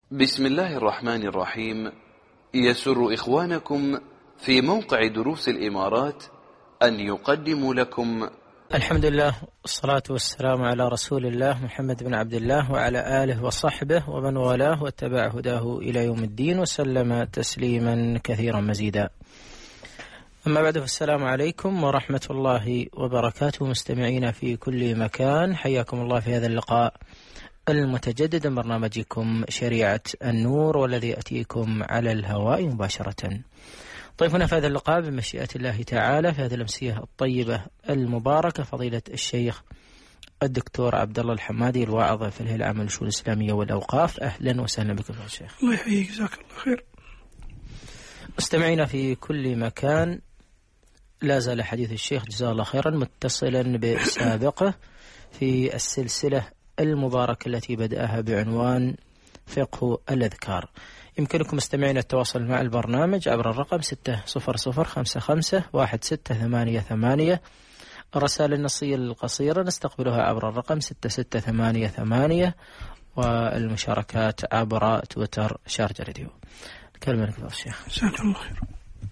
بسم الله الرحمن الرحيم. يسر إخوانكم في موقع دروس الإمارات أن يقدموا لكم الحمد لله والصلاة والسلام على رسول الله محمد بن عبد الله وعلى آله وصحبه ومن والاه واتبع هداه إلى يوم الدين وسلم تسليما كثيرا مزيدا. أما بعد، فالسلام عليكم ورحمة الله وبركاته. مستمعين في كل مكان، حياكم الله في هذا اللقاء المتجدد من برنامجكم شريعة النور، والذي يأتيكم على الهواء مباشرة. ضيفنا في هذا اللقاء بمشيئة الله تعالى في هذه الأمسية الطيبة المباركة فضيلة الشيخ الدكتور عبد الله الحمادي، الواعظ في الهيئة العامة للشؤون الإسلامية والأوقاف. أهلا وسهلا بكم يا شيخ. الله يحييك، جزاك الله خير. مستمعين في كل مكان، لا زال حديث الشيخ جزاه الله خيرا متصلا بسابقه في السلسلة المباركة التي بدأها بعنوان فقه الأذكار. يمكنكم مستمعين التواصل مع البرنامج عبر الرقم 600551688. الرسائل النصية القصيرة نستقبلها عبر الرقم 6688، والمشاركات عبر تويتر شارجة راديو. كلمة لك الشيخ. جزاك الله خير.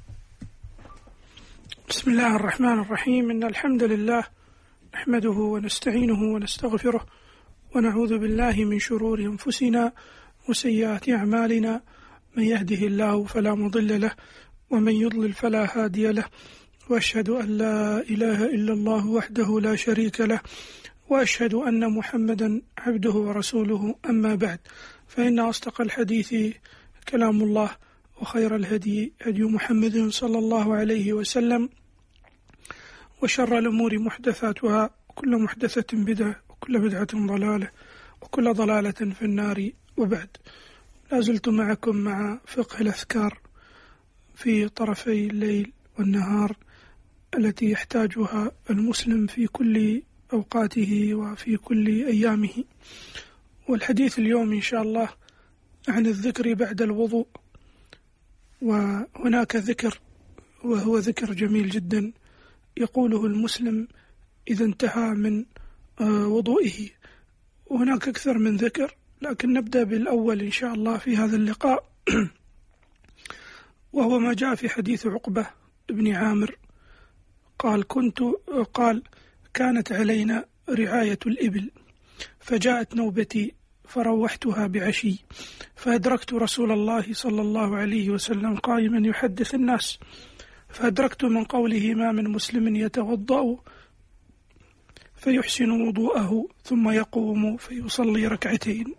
بسم الله الرحمن الرحيم. إن الحمد لله نحمده ونستعينه ونستغفره ونعوذ بالله من شرور أنفسنا وسيئات أعمالنا. من يهده الله فلا مضل له ومن يضلل فلا هادي له، وأشهد أن لا إله إلا الله وحده لا شريك له، وأشهد أن محمدا عبده ورسوله. أما بعد، فإن أصدق الحديث كلام الله، وخير الهدي هدي محمد صلى الله عليه وسلم، وشر الأمور محدثاتها، وكل محدثة بدعة، وكل بدعة ضلالة، وكل ضلالة في النار. وبعد، لا زلت معكم مع فقه الأذكار في طرفي الليل والنهار التي يحتاجها المسلم في كل أوقاته وفي كل أيامه. والحديث اليوم إن شاء الله عن الذكر بعد الوضوء. وهناك ذكر، وهو ذكر جميل جدا يقوله المسلم إذا انتهى من وضوئه. وهناك أكثر من ذكر، لكن نبدأ بالأول إن شاء الله في هذا اللقاء، وهو ما جاء في حديث عقبة بن عامر قال كانت علينا رعاية الإبل، فجاءت نوبتي فروحتها بعشي، فأدركت رسول الله صلى الله عليه وسلم قائما يحدث الناس، فأدركت من قوله ما من مسلم يتوضأ فيحسن وضوءه ثم يقوم فيصلي ركعتين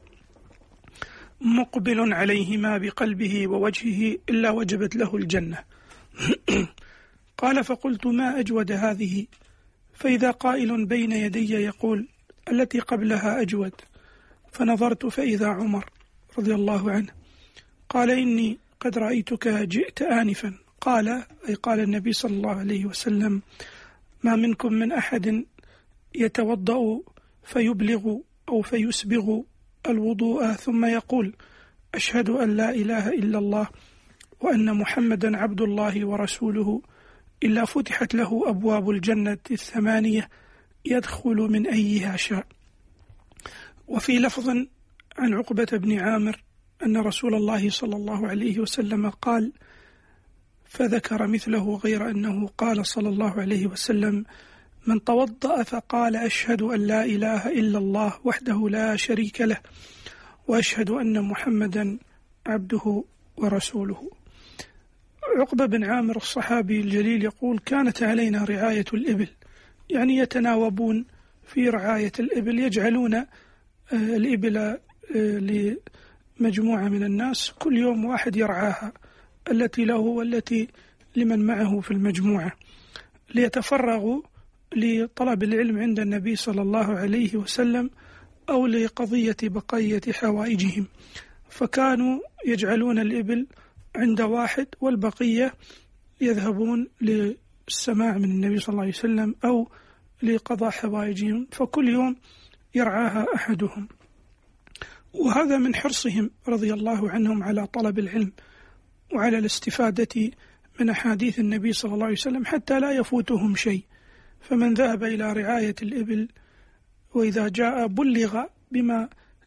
مقبل عليهما بقلبه ووجهه إلا وجبت له الجنة. قال فقلت ما أجود هذه؟ فإذا قائل بين يدي يقول التي قبلها أجود، فنظرت فإذا عمر رضي الله عنه قال إني قد رأيتك جئت آنفا. قال النبي صلى الله عليه وسلم ما منكم من أحد يتوضأ فيبلغ أو فيسبغ الوضوء ثم يقول أشهد أن لا إله إلا الله وأن محمدا عبد الله ورسوله إلا فتحت له أبواب الجنة 8 يدخل من أيها شاء. وفي لفظ عن عقبة بن عامر أن رسول الله صلى الله عليه وسلم قال، فذكر مثله غير أنه قال صلى الله عليه وسلم من توضأ فقال أشهد أن لا إله إلا الله وحده لا شريك له وأشهد أن محمدا عبده ورسوله. عقبة بن عامر الصحابي الجليل يقول كانت علينا رعاية الإبل، يعني يتناوبون في رعاية الإبل، يجعلون الإبل لمجموعة من الناس، كل يوم واحد يرعاها، التي له والتي لمن معه في المجموعة، ليتفرغوا لطلب العلم عند النبي صلى الله عليه وسلم أو لقضية بقية حوائجهم. فكانوا يجعلون الإبل عند واحد والبقية يذهبون للسماع من النبي صلى الله عليه وسلم أو لقضاء حوائجهم، فكل يوم يرعاها أحدهم. وهذا من حرصهم رضي الله عنهم على طلب العلم وعلى الاستفادة من أحاديث النبي صلى الله عليه وسلم حتى لا يفوتهم شيء. فمن ذهب إلى رعاية الإبل وإذا جاء بلغ بما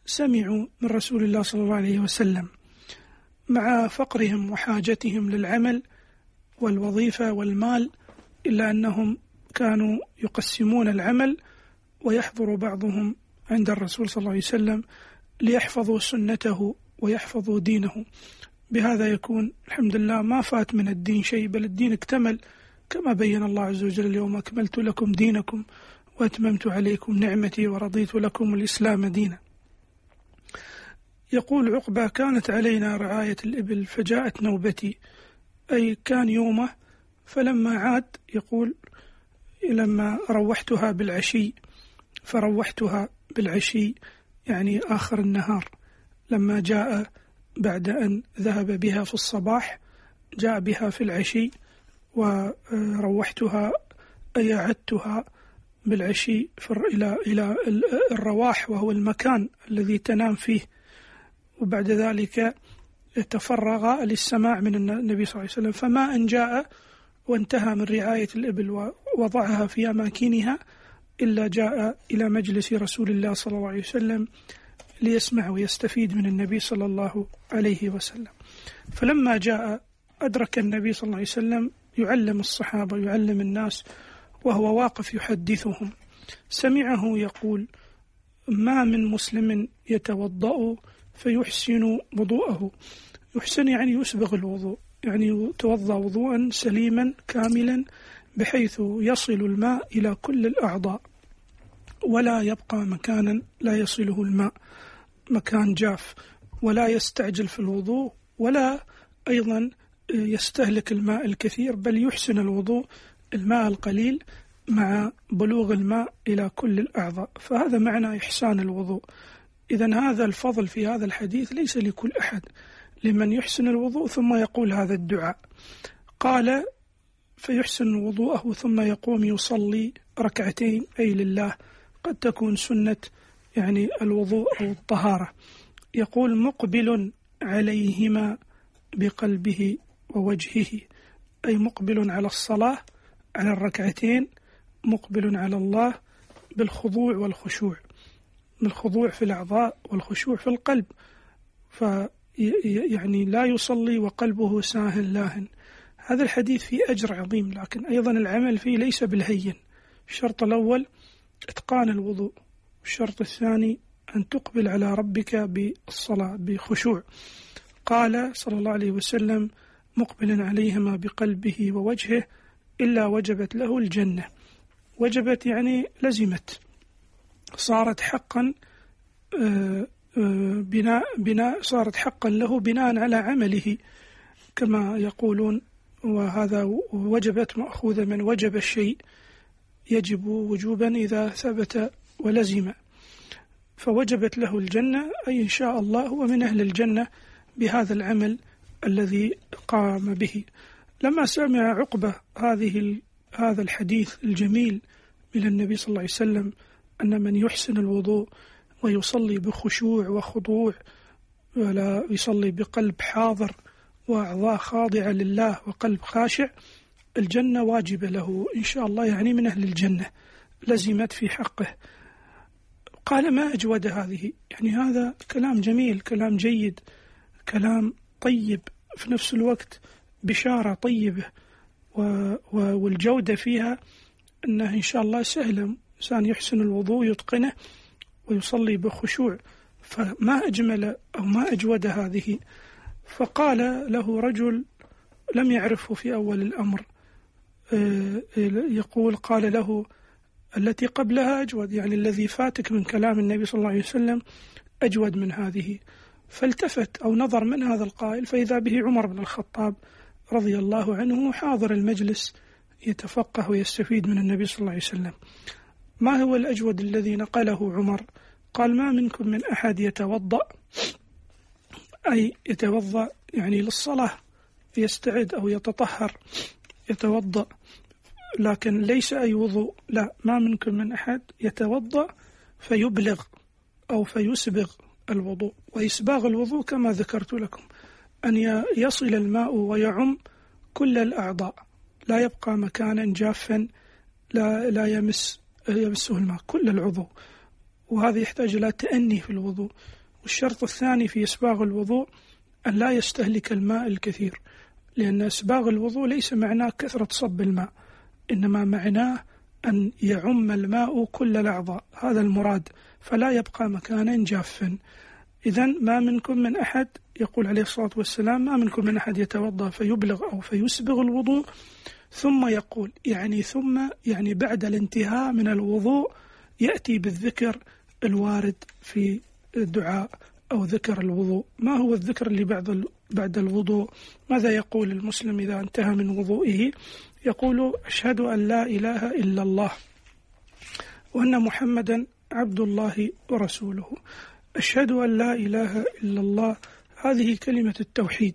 سمعوا من رسول الله صلى الله عليه وسلم مع فقرهم وحاجتهم للعمل والوظيفة والمال، إلا أنهم كانوا يقسمون العمل ويحضر بعضهم عند الرسول صلى الله عليه وسلم ليحفظوا سنته ويحفظوا دينه. بهذا يكون الحمد لله ما فات من الدين شيء، بل الدين اكتمل كما بين الله عز وجل: اليوم أكملت لكم دينكم وأتممت عليكم نعمتي ورضيت لكم الإسلام دينا. يقول عقبة: كانت علينا رعاية الإبل فجاءت نوبتي، أي كان يومه، فلما عاد يقول لما روحتها بالعشي، فروحتها بالعشي يعني آخر النهار، لما جاء بعد أن ذهب بها في الصباح جاء بها في العشي، وروحتها أي أعدتها بالعشي إلى الرواح، وهو المكان الذي تنام فيه، وبعد ذلك تفرغ للسماع من النبي صلى الله عليه وسلم. فما أن جاء وانتهى من رعاية الإبل ووضعها في أماكنها إلا جاء إلى مجلس رسول الله صلى الله عليه وسلم ليسمع ويستفيد من النبي صلى الله عليه وسلم. فلما جاء أدرك النبي صلى الله عليه وسلم يعلم الصحابة يعلم الناس وهو واقف يحدثهم، سمعه يقول: ما من مسلم يتوضأ فيحسن وضوءه. يحسن يعني يسبغ الوضوء، يعني يتوضأ وضوءا سليما كاملا بحيث يصل الماء إلى كل الأعضاء، ولا يبقى مكانا لا يصله الماء، مكان جاف، ولا يستعجل في الوضوء، ولا أيضا يستهلك الماء الكثير، بل يحسن الوضوء الماء القليل مع بلوغ الماء إلى كل الأعضاء. فهذا معنى إحسان الوضوء. إذن هذا الفضل في هذا الحديث ليس لكل أحد، لمن يحسن الوضوء ثم يقول هذا الدعاء. قال: فيحسن وضوءه ثم يقوم يصلي ركعتين، أي لله، قد تكون سنة يعني الوضوء أو الطهارة. يقول: مقبل عليهما بقلبه ووجهه، أي مقبل على الصلاة، على الركعتين، مقبل على الله بالخضوع والخشوع، بالخضوع في الأعضاء والخشوع في القلب، يعني لا يصلي وقلبه ساهن لاهن. هذا الحديث فيه أجر عظيم، لكن أيضا العمل فيه ليس بالهين. الشرط الأول إتقان الوضوء، الشرط الثاني أن تقبل على ربك بالصلاة بخشوع. قال صلى الله عليه وسلم: مقبل عليهما بقلبه ووجهه إلا وجبت له الجنة. وجبت يعني لزمت، صارت حقا صارت حقا له بناء على عمله كما يقولون، وهذا وجبت مأخوذة من وجب الشيء، يجب وجوبا إذا ثبت ولزم. فوجبت له الجنة، أي إن شاء الله هو من أهل الجنة بهذا العمل الذي قام به. لما سمع عقبة هذا الحديث الجميل من النبي صلى الله عليه وسلم أن من يحسن الوضوء ويصلي بخشوع وخضوع، ولا يصلي بقلب حاضر وأعضاء خاضعة لله وقلب خاشع، الجنة واجبة له إن شاء الله، يعني من أهل الجنة، لزمت في حقه. قال: ما أجود هذه، يعني هذا كلام جميل، كلام جيد، كلام طيب، في نفس الوقت بشارة طيبة، والجودة فيها أنه إن شاء الله سهل، إنسان يحسن الوضوء يتقنه ويصلي بخشوع، فما أجمل أو ما أجود هذه. فقال له رجل لم يعرفه في أول الأمر، يقول: قال له: التي قبلها أجود، يعني الذي فاتك من كلام النبي صلى الله عليه وسلم أجود من هذه. فالتفت أو نظر من هذا القائل فإذا به عمر بن الخطاب رضي الله عنه حاضر المجلس يتفقه ويستفيد من النبي صلى الله عليه وسلم. ما هو الأجود الذي نقله عمر؟ قال: ما منكم من أحد يتوضأ، أي يتوضأ يعني للصلاة، يستعد أو يتطهر يتوضأ، لكن ليس أي وضوء، لا، ما منكم من أحد يتوضأ فيبلغ أو فيسبغ الوضوء. وإسباغ الوضوء كما ذكرت لكم أن يصل الماء ويعم كل الأعضاء، لا يبقى مكانا جافا لا يمسه الماء، كل العضو. وهذا يحتاج إلى تأني في الوضوء. والشرط الثاني في إسباغ الوضوء أن لا يستهلك الماء الكثير، لأن إسباغ الوضوء ليس معناه كثرة صب الماء، إنما معناه أن يعم الماء كل الأعضاء، هذا المراد، فلا يبقى مكانا جافا. إذن ما منكم من أحد، يقول عليه الصلاة والسلام، ما منكم من أحد يتوضأ فيبلغ أو فيسبغ الوضوء ثم يقول، يعني بعد الانتهاء من الوضوء يأتي بالذكر الوارد في الدعاء أو ذكر الوضوء. ما هو الذكر اللي بعد الوضوء؟ ماذا يقول المسلم إذا انتهى من وضوئه؟ يقول: أشهد أن لا إله إلا الله وأن محمدا عبد الله ورسوله. أشهد أن لا إله إلا الله هذه كلمة التوحيد،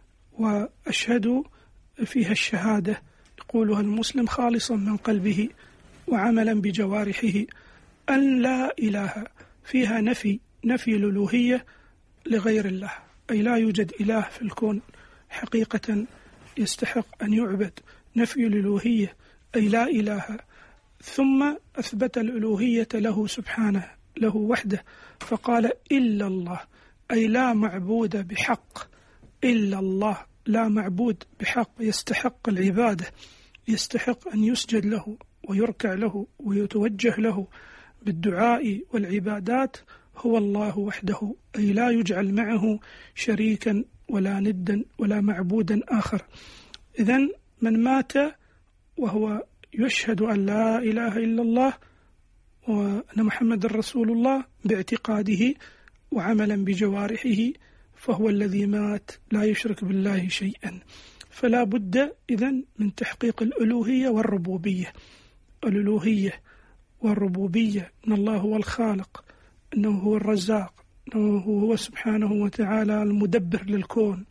وأشهد فيها الشهادة يقولها المسلم خالصا من قلبه وعملا بجوارحه. أن لا إله فيها نفي الألوهية لغير الله، أي لا يوجد إله في الكون حقيقة يستحق أن يعبد، نفي الألوهية أي لا إله، ثم أثبت الألوهية له سبحانه، له وحده، فقال إلا الله، أي لا معبود بحق إلا الله، لا معبود بحق يستحق العبادة، يستحق أن يسجد له ويركع له ويتوجه له بالدعاء والعبادات هو الله وحده، أي لا يجعل معه شريكا ولا ندا ولا معبودا آخر. إذن من مات وهو يشهد أن لا إله إلا الله وأن محمد رسول الله باعتقاده وعملا بجوارحه فهو الذي مات لا يشرك بالله شيئا. فلا بد إذن من تحقيق الألوهية والربوبية. الألوهية والربوبية، أن الله هو الخالق، أنه هو الرزاق، أنه هو سبحانه وتعالى المدبر للكون،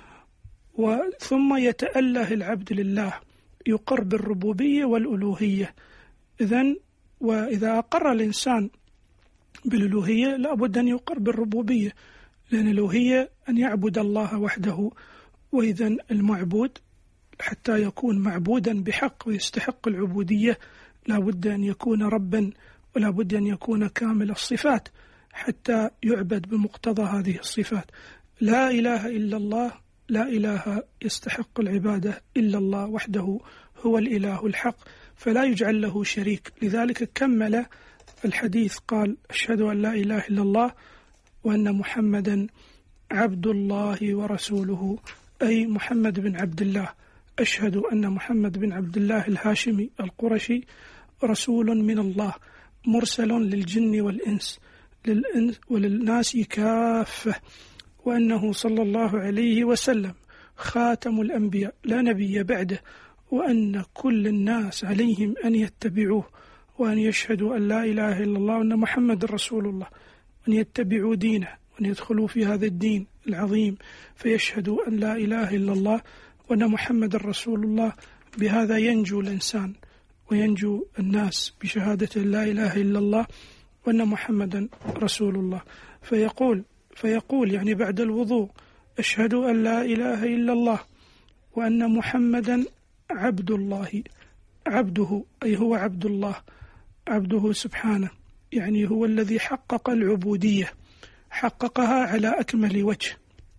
ثم يتأله العبد لله، يقر بالربوبية والألوهية. إذن وإذا أقر الإنسان بالألوهية لا بد أن يقر بالربوبية، لأن الألوهية أن يعبد الله وحده، وإذن المعبود حتى يكون معبودا بحق ويستحق العبودية لا بد أن يكون ربا، ولا بد أن يكون كامل الصفات حتى يعبد بمقتضى هذه الصفات. لا إله إلا الله، لا إله يستحق العبادة إلا الله وحده، هو الإله الحق فلا يجعل له شريك. لذلك كمل الحديث قال: أشهد أن لا إله إلا الله وأن محمدا عبد الله ورسوله، أي محمد بن عبد الله. أشهد أن محمد بن عبد الله الهاشمي القرشي رسول من الله مرسل للجن والإنس وللناس كافة، وأنه صلى الله عليه وسلم خاتم الأنبياء لا نبي بعده، وأن كل الناس عليهم أن يتبعوه وأن يشهدوا أن لا إله إلا الله وأن محمد رسول الله، وأن يتبعوا دينه وأن يدخلوا في هذا الدين العظيم فيشهدوا أن لا إله إلا الله وأن محمد رسول الله. بهذا ينجو الإنسان وينجو الناس بشهادة لا إله إلا الله وأن محمدا رسول الله. فيقول يعني بعد الوضوء: أشهد أن لا إله إلا الله وأن محمدا عبد الله، عبده أي هو عبد الله، عبده سبحانه، يعني هو الذي حقق العبودية، حققها على أكمل وجه،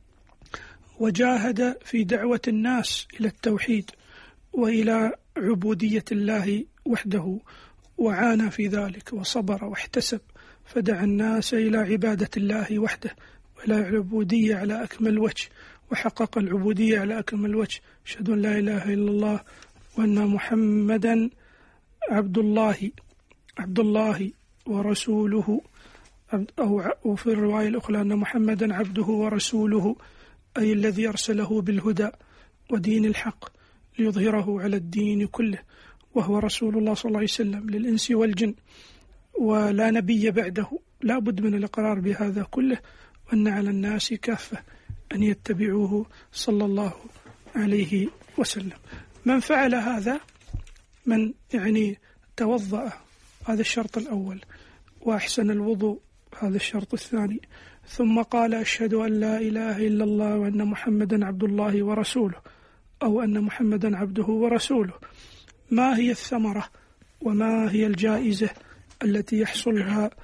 وجاهد في دعوة الناس إلى التوحيد وإلى عبودية الله وحده، وعانى في ذلك وصبر واحتسب، فدعا الناس إلى عبادة الله وحده وإلى العبودية على أكمل وجه، وحقق العبودية على أكمل وجه. أشهد أن لا إله إلا الله وأن محمدا عبد الله ورسوله، أو في الرواية الأخرى أن محمدا عبده ورسوله، أي الذي أرسله بالهدى ودين الحق ليظهره على الدين كله، وهو رسول الله صلى الله عليه وسلم للإنس والجن، ولا نبي بعده. لا بد من الإقرار بهذا كله، وأن على الناس كافة أن يتبعوه صلى الله عليه وسلم. من فعل هذا، من يعني توضأ، هذا الشرط الأول، وأحسن الوضوء، هذا الشرط الثاني، ثم قال: أشهد أن لا إله إلا الله وأن محمدا عبد الله ورسوله، أو أن محمدا عبده ورسوله. ما هي الثمرة وما هي الجائزة التي يحصلها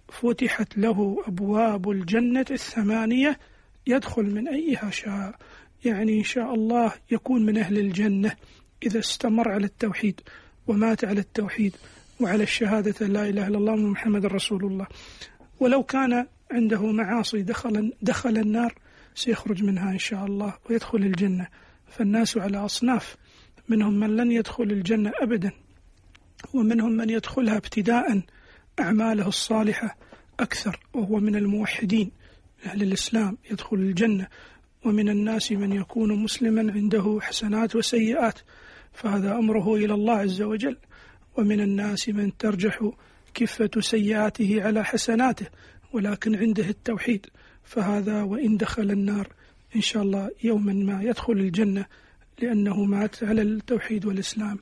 فتحت له أبواب الجنة 8 يدخل من أيها شاء. يعني إن شاء الله يكون من أهل الجنة إذا استمر على التوحيد ومات على التوحيد وعلى الشهادة لا إله إلا الله ومحمد رسول الله. ولو كان عنده معاصي دخل النار سيخرج منها إن شاء الله ويدخل الجنة. فالناس على أصناف، منهم من لن يدخل الجنة أبدا، ومنهم من يدخلها ابتداء أعماله الصالحة أكثر وهو من الموحدين أهل الإسلام يدخل الجنة. ومن الناس من يكون مسلما عنده حسنات وسيئات فهذا أمره إلى الله عز وجل. ومن الناس من ترجح كفة سيئاته على حسناته ولكن عنده التوحيد، فهذا وإن دخل النار إن شاء الله يوما ما يدخل الجنة لأنه مات على التوحيد والإسلام،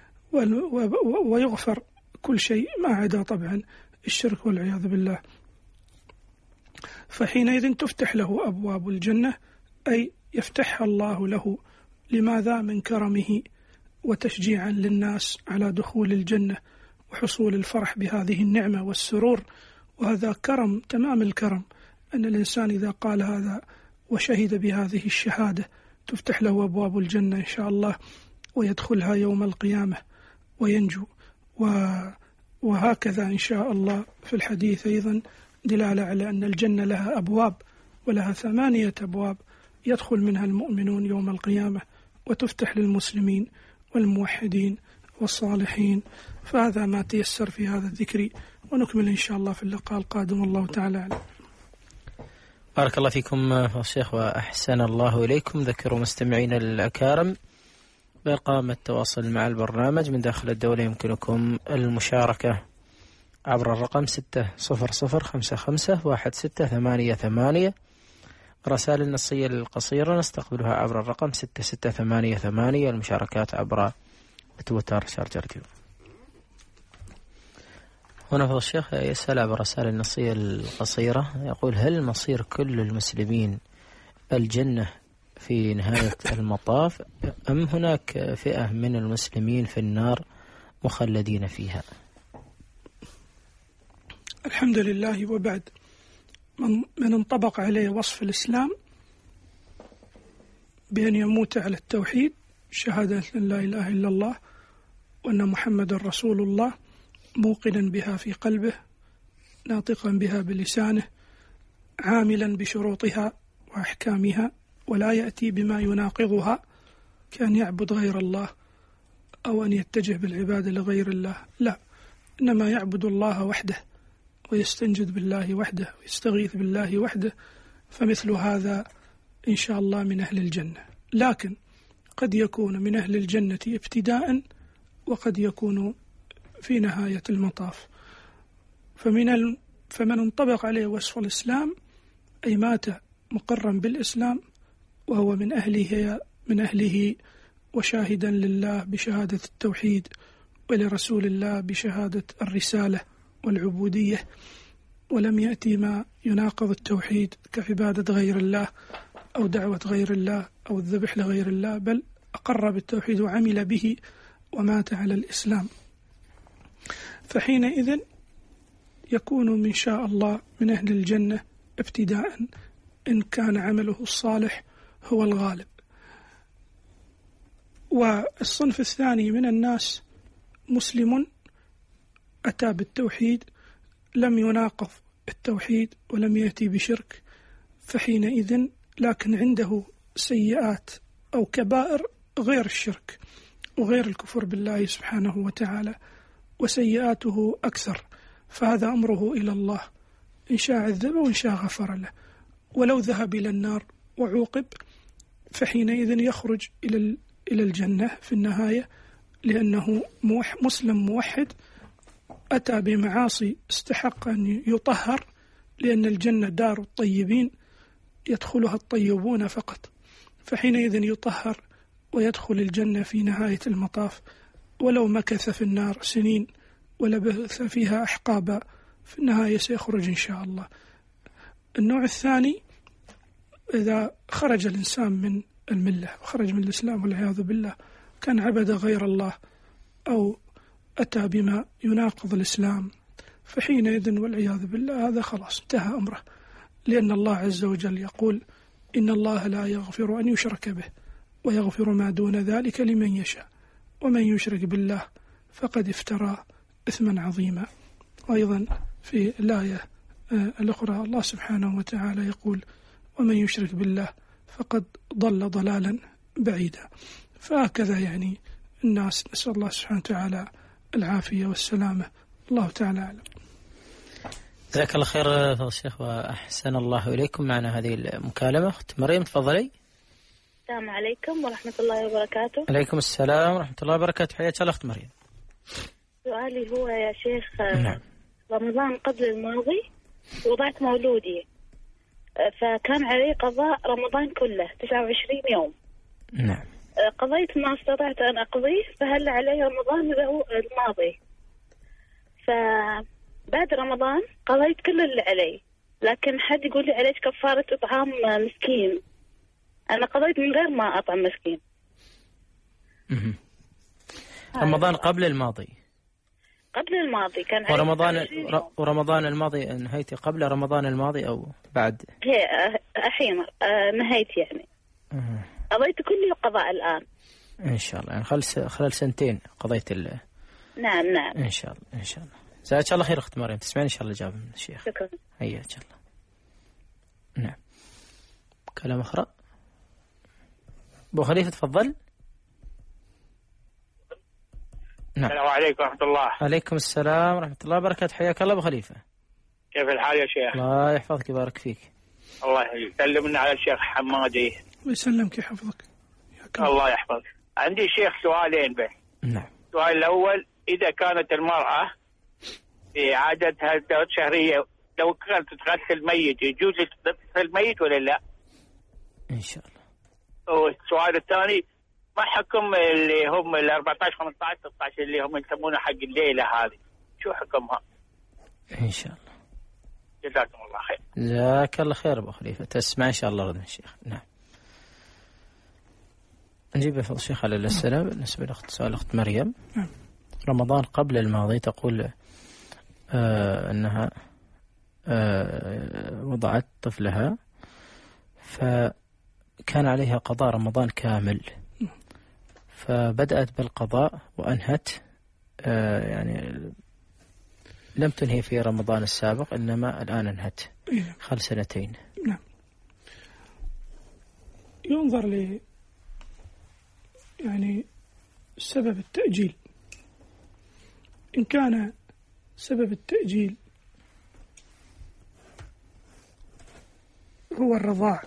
ويغفر كل شيء ما عدا طبعا الشرك والعياذ بالله. فحينئذ تفتح له أبواب الجنة، أي يفتحها الله له. لماذا؟ من كرمه وتشجيعا للناس على دخول الجنة وحصول الفرح بهذه النعمة والسرور. وهذا كرم تمام الكرم، أن الإنسان إذا قال هذا وشهد بهذه الشهادة تفتح له أبواب الجنة إن شاء الله ويدخلها يوم القيامة وينجو. وهكذا إن شاء الله في الحديث أيضا دلالة على أن الجنة لها أبواب، ولها 8 أبواب يدخل منها المؤمنون يوم القيامة وتفتح للمسلمين والموحدين والصالحين. فهذا ما تيسر في هذا الذكر، ونكمل إن شاء الله في اللقاء القادم والله تعالى أعلم. بارك الله فيكم الشيخ وأحسن الله إليكم. ذكروا مستمعين الأكارم بإقامة التواصل مع البرنامج من داخل الدولة يمكنكم المشاركة عبر الرقم 600551688. رسائل النصية القصيرة نستقبلها عبر الرقم 6688. المشاركات عبر تويتر شارجر راديو. هنا فضل الشيخ يسأل عبر رسائل النصية القصيرة، يقول: هل مصير كل المسلمين الجنة في نهاية المطاف أم هناك فئة من المسلمين في النار مخلدين فيها؟ الحمد لله. وبعد، من انطبق عليه وصف الإسلام بأن يموت على التوحيد شهادة أن لا إله إلا الله وأن محمد رسول الله، موقنا بها في قلبه، ناطقا بها بلسانه، عاملا بشروطها وأحكامها، ولا يأتي بما يناقضها كأن يعبد غير الله أو أن يتجه بالعبادة لغير الله، لا، إنما يعبد الله وحده ويستنجد بالله وحده ويستغيث بالله وحده. فمثل هذا إن شاء الله من أهل الجنة، لكن قد يكون من أهل الجنة ابتداء وقد يكون في نهاية المطاف. فمن انطبق عليه وصف الإسلام أي مات مقرا بالإسلام وهو من أهله وشاهدا لله بشهادة التوحيد ولرسول الله بشهادة الرسالة والعبودية، ولم يأتي ما يناقض التوحيد كعبادة غير الله أو دعوة غير الله أو الذبح لغير الله، بل أقر بالتوحيد وعمل به ومات على الإسلام، فحينئذ يكون من شاء الله من أهل الجنة ابتداء إن كان عمله الصالح هو الغالب. والصنف الثاني من الناس مسلم أتى بالتوحيد، لم يناقض التوحيد ولم يأتي بشرك، فحينئذ لكن عنده سيئات أو كبائر غير الشرك وغير الكفر بالله سبحانه وتعالى، وسيئاته أكثر، فهذا أمره إلى الله، إن شاء عذبه وإن شاء غفر له. ولو ذهب إلى النار وعوقب فحينئذ يخرج إلى الجنة في النهاية، لأنه مسلم موحد أتى بمعاصي استحق أن يطهر، لأن الجنة دار الطيبين يدخلها الطيبون فقط، فحينئذ يطهر ويدخل الجنة في نهاية المطاف، ولو مكث في النار سنين ولبث فيها أحقابا في النهاية سيخرج إن شاء الله. النوع الثاني إذا خرج الإنسان من الملة وخرج من الإسلام والعياذ بالله، كان عبد غير الله أو أتى بما يناقض الإسلام، فحينئذ والعياذ بالله هذا خلاص انتهى أمره، لأن الله عز وجل يقول إن الله لا يغفر أن يشرك به ويغفر ما دون ذلك لمن يشاء، ومن يشرك بالله فقد افترى إثما عظيما. وأيضا في الآية الأخرى الله سبحانه وتعالى يقول ومن يشرك بالله فقد ضل ضلالا بعيدا. فهكذا يعني الناس، نسأل الله سبحانه وتعالى العافية والسلامة. الله تعالى أعلم. جزاك الله خير فضل الشيخ وأحسن الله إليكم. معنا هذه المكالمة أخت مريم، تفضلي. السلام عليكم ورحمة الله وبركاته. عليكم السلام ورحمة الله وبركاته. حياك الله أخت مريم. سؤالي هو يا شيخ، نعم. رمضان قبل الماضي وضعت مولودي، فكان علي قضاء رمضان كله 29 يوم. نعم. قضيت ما استطعت أن أقضيه، فهل علي رمضان الماضي؟ فبعد رمضان قضيت كل اللي علي، لكن حد يقول لي عليك كفارة إطعام مسكين. أنا قضيت من غير ما أطعم مسكين. رمضان قبل الماضي. قبل الماضي كان ورمضان الماضي نهيتي قبل رمضان الماضي أو بعد؟ هي الحين نهيت يعني. قضيت كل القضاء الآن إن شاء الله، يعني خلال سنتين قضيت نعم إن شاء الله إن شاء الله. جزاك الله خير أخت مريم، تسمعين إن شاء الله الإجابة من الشيخ. شكرا. حياك الله. نعم. كلام أخرى. أبو خليفة تفضل. نعم. السلام عليكم ورحمة الله. عليكم السلام ورحمة الله وبركاته. حياك الله أبو خليفة. كيف الحال يا شيخ؟ الله يحفظك ويبارك فيك. الله يسلمنا على الشيخ حمادي. ويسلمك يحفظك. الله يحفظك. عندي شيخ سؤالين بس. نعم. السؤال الأول، إذا كانت المرأة في عادتها الدورة الشهرية لو كانت تغسل ميت يجوز تغسل ميت ولا لا؟ إن شاء الله. والسؤال الثاني، ما حكم اللي هم ال 14 15 16 اللي هم يسمونه حق الليلة هذه، شو حكمها؟ إن شاء الله. جزاكم الله خير. جزاك الله خير أبو خليفة، تسمع إن شاء الله رد الشيخ. نعم. نجيب فضل الشيخ على الأسئلة. بالنسبة لسؤال أخت مريم، رمضان قبل الماضي تقول أنها وضعت طفلها فكان عليها قضاء رمضان كامل، فبدأت بالقضاء وأنهت، يعني لم تنهي في رمضان السابق إنما الآن انهت خلال سنتين. نعم. ينظر لي يعني سبب التأجيل. إن كان سبب التأجيل هو الرضاع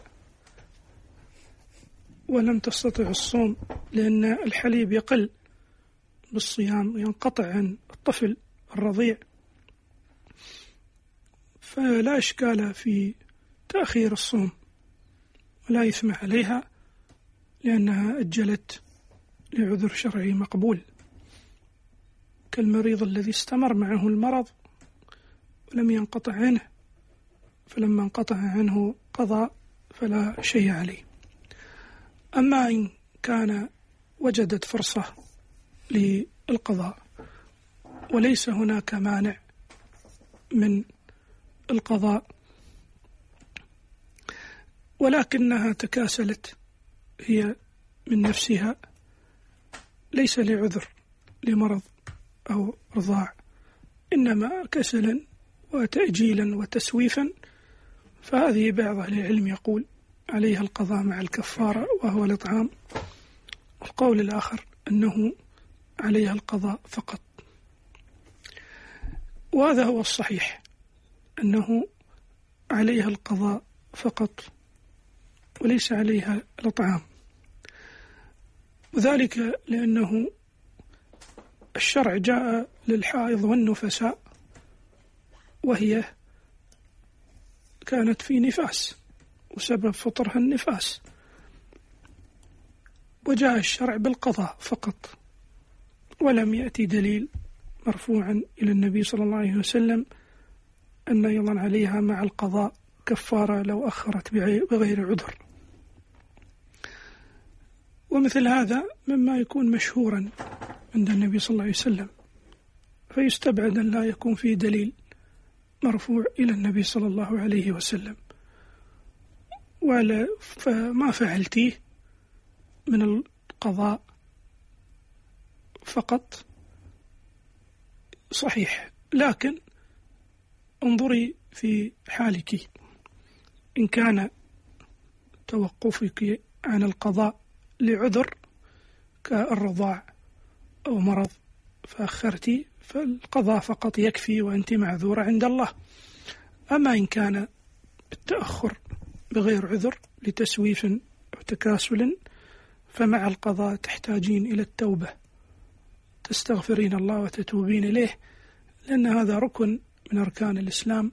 ولم تستطع الصوم لأن الحليب يقل بالصيام وينقطع عن الطفل الرضيع، فلا إشكال في تأخير الصوم ولا إثم عليها لأنها أجلت لعذر شرعي مقبول، كالمريض الذي استمر معه المرض ولم ينقطع عنه، فلما انقطع عنه قضاء فلا شيء عليه. أما إن كان وجدت فرصة للقضاء وليس هناك مانع من القضاء ولكنها تكاسلت هي من نفسها ليس لعذر لمرض أو رضاع، إنما كسلا وتأجيلا وتسويفا، فهذه بعض أهل العلم يقول عليها القضاء مع الكفارة وهو الإطعام، والقول الآخر أنه عليها القضاء فقط، وهذا هو الصحيح أنه عليها القضاء فقط وليس عليها الإطعام، وذلك لأنه الشرع جاء للحائض والنفساء وهي كانت في نفاس وسبب فطرها النفاس، وجاء الشرع بالقضاء فقط، ولم يأتي دليل مرفوعا إلى النبي صلى الله عليه وسلم أن يضع عليها مع القضاء كفارة لو أخرت بغير عذر. ومثل هذا مما يكون مشهورا عند النبي صلى الله عليه وسلم، فيستبعد أن لا يكون فيه دليل مرفوع إلى النبي صلى الله عليه وسلم، فما فعلتيه من القضاء فقط صحيح، لكن انظري في حالك، إن كان توقفك عن القضاء لعذر كالرضاع أو مرض فأخرتي، فالقضاء فقط يكفي وأنت معذورة عند الله. أما إن كان بالتأخر بغير عذر لتسويف أو تكاسل، فمع القضاء تحتاجين إلى التوبة، تستغفرين الله وتتوبين إليه، لأن هذا ركن من أركان الإسلام،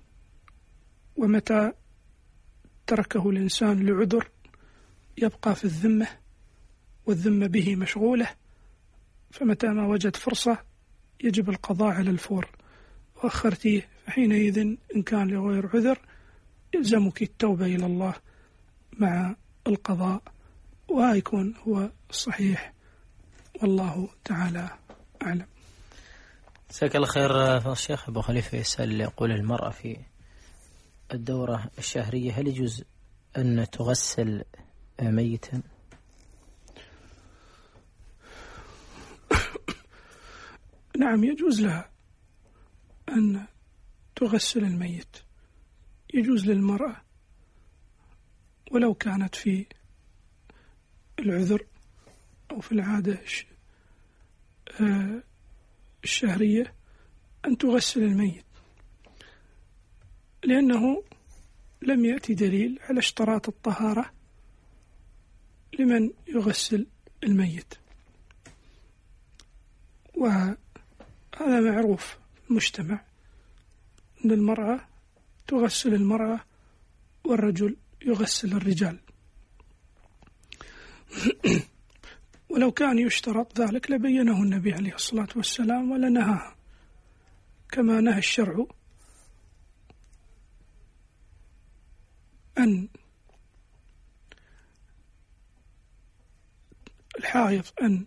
ومتى تركه الإنسان لعذر يبقى في الذمة، والذمة به مشغولة، فمتى ما وجد فرصة يجب القضاء على الفور، وأخرتيه فحينئذ إن كان لغير عذر يلزمك التوبة إلى الله مع القضاء، ويكون هو الصحيح، والله تعالى أعلم. جزاك الله خير. الشيخ أبو خليفة يسأل، يقول المرأة في الدورة الشهرية هل يجوز أن تغسل ميتا؟ نعم، يجوز لها أن تغسل الميت، يجوز للمرأة ولو كانت في العذر أو في العادة الشهرية أن تغسل الميت، لأنه لم يأتي دليل على اشتراط الطهارة لمن يغسل الميت، وهذا معروف في المجتمع أن المرأة تغسل المرأة والرجل يغسل الرجال. ولو كان يشترط ذلك لبينه النبي عليه الصلاة والسلام ولنهاه، كما نهى الشرع أن الحائض أن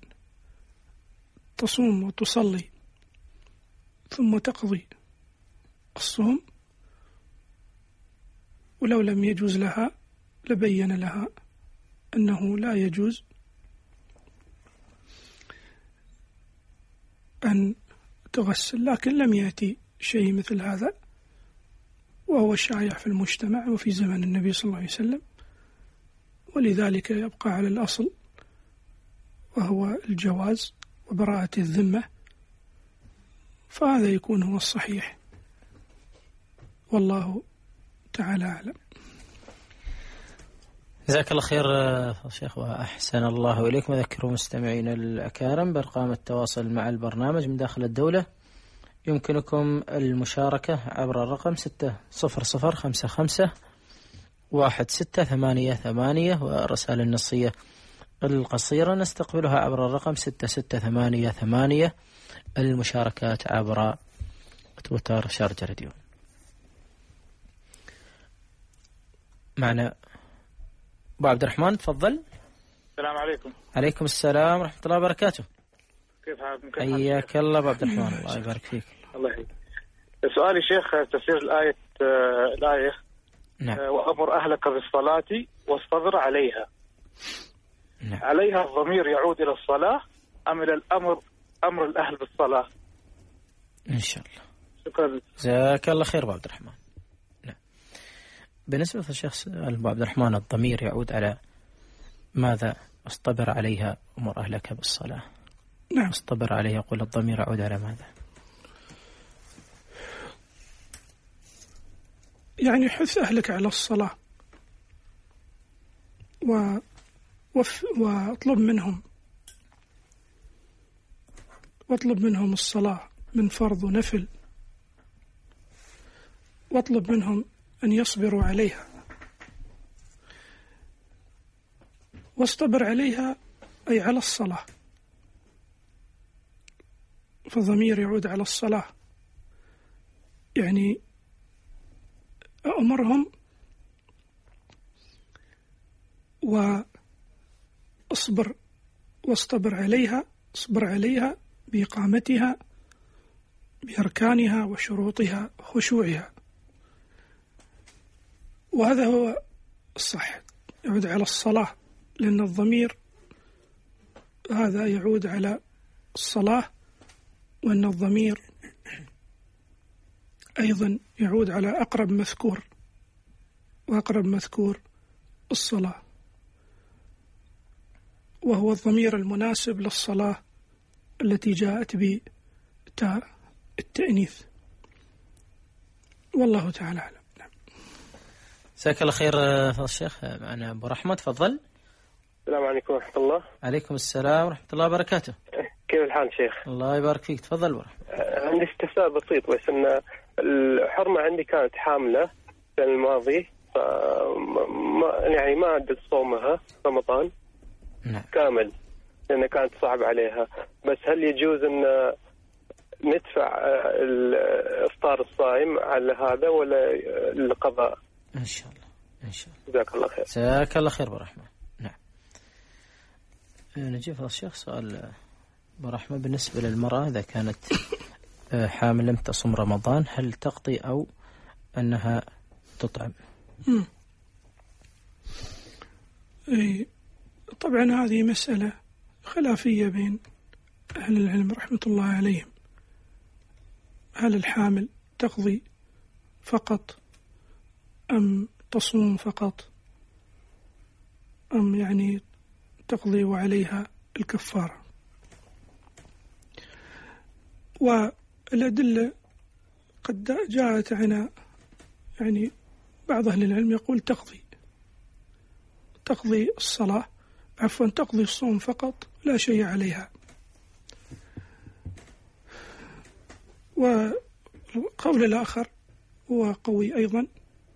تصوم وتصلي ثم تقضي الصوم، ولو لم يجوز لها لبين لها أنه لا يجوز أن تغسل، لكن لم يأتي شيء مثل هذا، وهو شائع في المجتمع وفي زمن النبي صلى الله عليه وسلم، ولذلك يبقى على الأصل وهو الجواز وبراءة الذمة، فهذا يكون هو الصحيح، والله تعالى أعلم. جزاك الله خير شيخ وأحسن الله إليكم. أذكر مستمعين الأكارم بأرقام التواصل مع البرنامج من داخل الدولة، يمكنكم المشاركة عبر الرقم 600551688، والرسائل النصية القصيرة نستقبلها عبر الرقم 6688. المشاركات عبر تويتر شارجة راديو. معنا أبو عبد الرحمن، تفضل. السلام عليكم. عليكم السلام ورحمة الله وبركاته. كيف حالكم؟ حياك الله أبو عبد الرحمن، الله يبارك فيك. الله يحييك. سؤالي شيخ تفسير الآية نعم. وأمر أهلك بالصلاة واصطبر عليها. نعم. عليها الضمير يعود إلى الصلاة أم إلى أمر الأهل بالصلاة؟ إن شاء الله. شكرا. جزاك الله خير أبو عبد الرحمن. نعم. بالنسبة للشيخ أبو عبد الرحمن، الضمير يعود على ماذا؟ اصطبر عليها أمر أهلك بالصلاة. نعم. اصطبر عليها، يقول الضمير يعود على ماذا؟ يعني حث أهلك على الصلاة واطلب منهم الصلاة من فرض ونفل، واطلب منهم أن يصبروا عليها، واصطبر عليها أي على الصلاة، فالضمير يعود على الصلاة، يعني أمرهم واصبر عليها، اصبر عليها بإقامتها بأركانها وشروطها وخشوعها، وهذا هو الصح، يعود على الصلاة، لأن الضمير هذا يعود على الصلاة، وأن الضمير أيضا يعود على أقرب مذكور، وأقرب مذكور الصلاة، وهو الضمير المناسب للصلاة التي جاءت بتاء التأنيث، والله تعالى أعلم. جزاك الله خير فضل الشيخ. معنا أبو رحمة، تفضل. السلام عليكم ورحمة الله. عليكم السلام ورحمة الله وبركاته. كيف الحال شيخ؟ الله يبارك فيك، تفضل أبو رحمة. عندي استفسار بسيط، بس أن الحرمة عندي كانت حاملة السنة الماضي، يعني ما أدت صومها رمضان كامل لأنها كانت صعب عليها، بس هل يجوز أن ندفع إفطار الصائم على هذا ولا القضاء؟ إن شاء الله إن شاء الله. جزاك الله خير. جزاك الله خير أبو رحمة. نعم. نجيب هذا الشيخ سؤال أبو رحمة، بالنسبة للمرأة إذا كانت حامل لم تصم رمضان هل تقضي أو أنها تطعم؟ طبعا هذه مسألة خلافية بين أهل العلم رحمة الله عليهم، هل الحامل تقضي فقط أم تصوم فقط، أم يعني تقضي وعليها الكفارة. والأدلة قد جاءت عنا، يعني بعض أهل العلم يقول تقضي الصلاة، عفوا تقضي الصوم فقط لا شيء عليها. والقول الآخر هو قوي أيضا،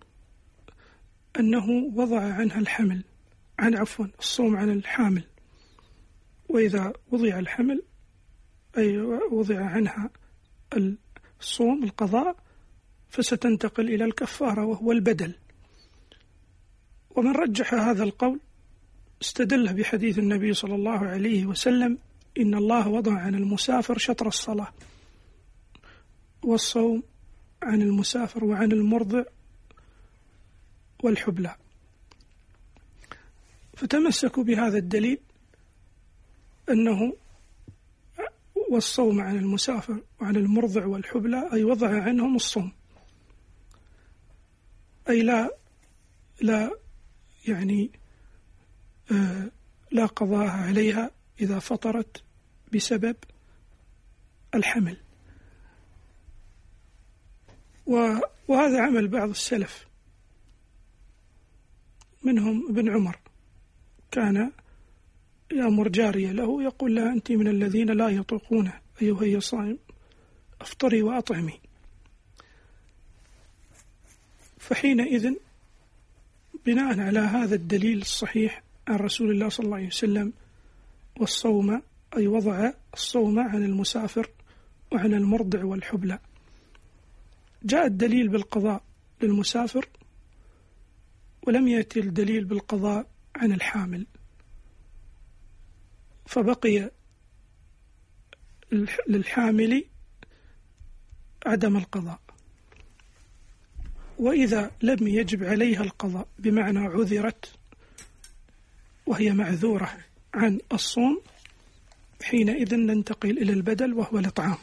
أنه وضع عنها الحمل، الصوم عن الحامل، وإذا وضع الحمل أي وضع عنها الصوم القضاء فستنتقل إلى الكفارة وهو البدل. ومن رجح هذا القول استدل بحديث النبي صلى الله عليه وسلم: إن الله وضع عن المسافر شطر الصلاة، والصوم عن المسافر وعن المرضع والحبلى. فتمسكوا بهذا الدليل أنه والصوم عن المسافر وعن المرضع والحبلى أي وضع عنهم الصوم، أي لا يعني لا قضاء عليها إذا فطرت بسبب الحمل. وهذا عمل بعض السلف، منهم ابن عمر كان يأمر جارية له يقول لها: أنت من الذين لا يطوقون أيها هي صائم، أفطري وأطعمي. فحينئذ بناء على هذا الدليل الصحيح عن رسول الله صلى الله عليه وسلم، والصوم أي وضع الصوم عن المسافر وعن المرضع والحبلى، جاء الدليل بالقضاء للمسافر ولم يأتي الدليل بالقضاء عن الحامل، فبقي للحامل عدم القضاء. وإذا لم يجب عليها القضاء بمعنى عذرت وهي معذورة عن الصوم، حينئذ ننتقل إلى البدل وهو الإطعام،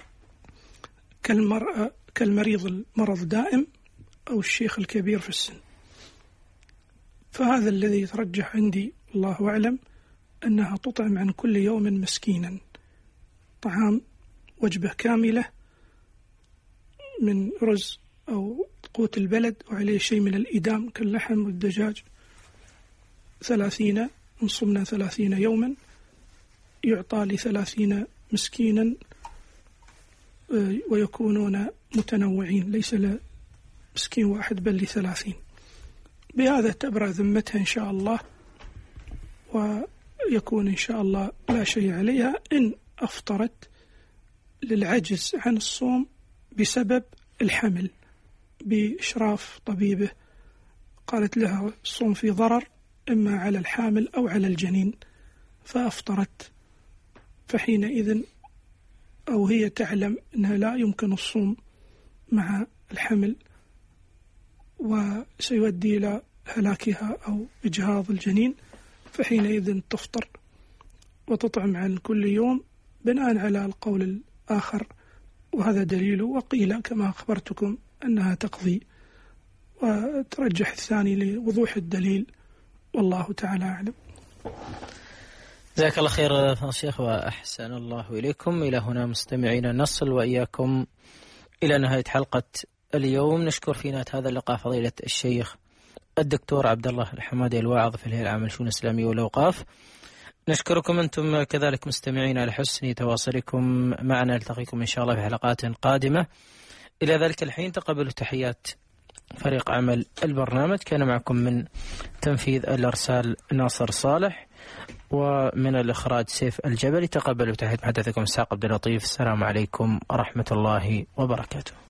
كالمريض المرض دائم أو الشيخ الكبير في السن. فهذا الذي يترجح عندي الله أعلم، أنها تطعم عن كل يوم مسكينا، طعام وجبة كاملة من رز أو قوت البلد وعليه شيء من الإدام كاللحم والدجاج، 30 إن صمنا 30 يوما يعطى ل30 مسكينا، ويكونون متنوعين، ليس لمسكين واحد بل ل30. بهذا تبرأ ذمتها إن شاء الله، ويكون إن شاء الله لا شيء عليها إن أفطرت للعجز عن الصوم بسبب الحمل، بإشراف طبيبه قالت لها الصوم في ضرر إما على الحامل أو على الجنين، فأفطرت، فحينئذ أو هي تعلم أنها لا يمكن الصوم مع الحمل وسيؤدي إلى هلاكها أو إجهاض الجنين، فحينئذ تفطر وتطعم عن كل يوم بناء على القول الآخر، وهذا دليل. وقيل كما أخبرتكم أنها تقضي، وترجح الثاني لوضوح الدليل، والله تعالى أعلم. جزاك الله خير شيخ وأحسن الله إليكم. إلى هنا مستمعين نصل وإياكم إلى نهاية حلقة اليوم. نشكر في نهاية هذا اللقاء فضيلة الشيخ الدكتور عبد الله الحمادي الواعظ في الهيئة العامة للشؤون الإسلامية والأوقاف. نشكركم أنتم كذلك مستمعين على حسن تواصلكم معنا. نلتقيكم إن شاء الله في حلقات قادمة. إلى ذلك الحين تقبلوا تحيات فريق عمل البرنامج. كان معكم من تنفيذ الإرسال ناصر صالح، ومن الإخراج سيف الجبلي. تقبلوا تحيات محدثكم إسحاق عبد اللطيف. السلام عليكم ورحمة الله وبركاته.